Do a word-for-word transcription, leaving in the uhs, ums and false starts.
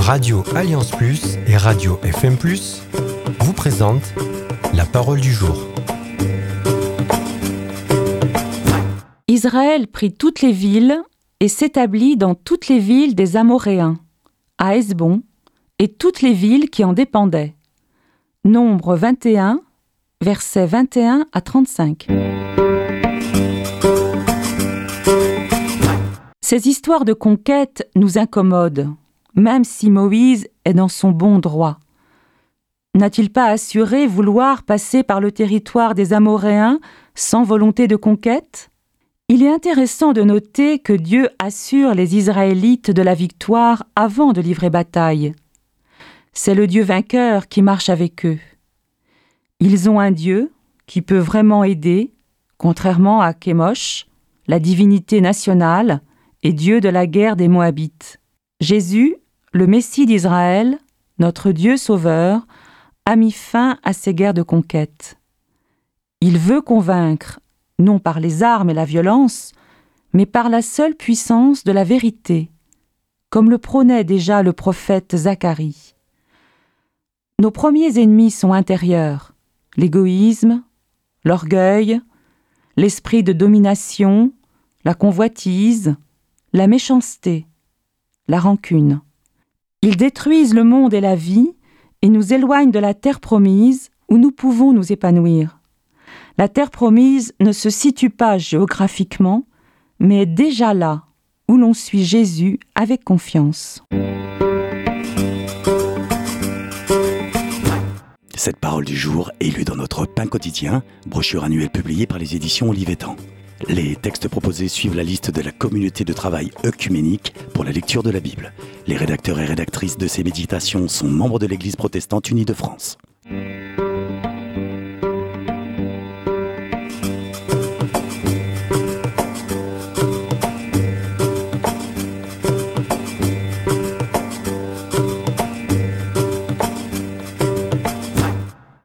Radio Alliance Plus et Radio F M Plus vous présentent la parole du jour. Israël prit toutes les villes et s'établit dans toutes les villes des Amoréens, à Hesbon, et toutes les villes qui en dépendaient. Nombre vingt et un, versets vingt et un à trente-cinq. Ces histoires de conquête nous incommodent, même si Moïse est dans son bon droit. N'a-t-il pas assuré vouloir passer par le territoire des Amoréens sans volonté de conquête ? Il est intéressant de noter que Dieu assure les Israélites de la victoire avant de livrer bataille. C'est le Dieu vainqueur qui marche avec eux. Ils ont un Dieu qui peut vraiment aider, contrairement à Kémosh, la divinité nationale et Dieu de la guerre des Moabites. Jésus, le Messie d'Israël, notre Dieu sauveur, a mis fin à ces guerres de conquête. Il veut convaincre, non par les armes et la violence, mais par la seule puissance de la vérité, comme le prônait déjà le prophète Zacharie. Nos premiers ennemis sont intérieurs, l'égoïsme, l'orgueil, l'esprit de domination, la convoitise, la méchanceté, la rancune. Ils détruisent le monde et la vie et nous éloignent de la terre promise où nous pouvons nous épanouir. La terre promise ne se situe pas géographiquement, mais est déjà là, où l'on suit Jésus avec confiance. Cette parole du jour est lue dans notre Pain quotidien, brochure annuelle publiée par les éditions Olivetan. Les textes proposés suivent la liste de la communauté de travail œcuménique pour la lecture de la Bible. Les rédacteurs et rédactrices de ces méditations sont membres de l'Église protestante unie de France.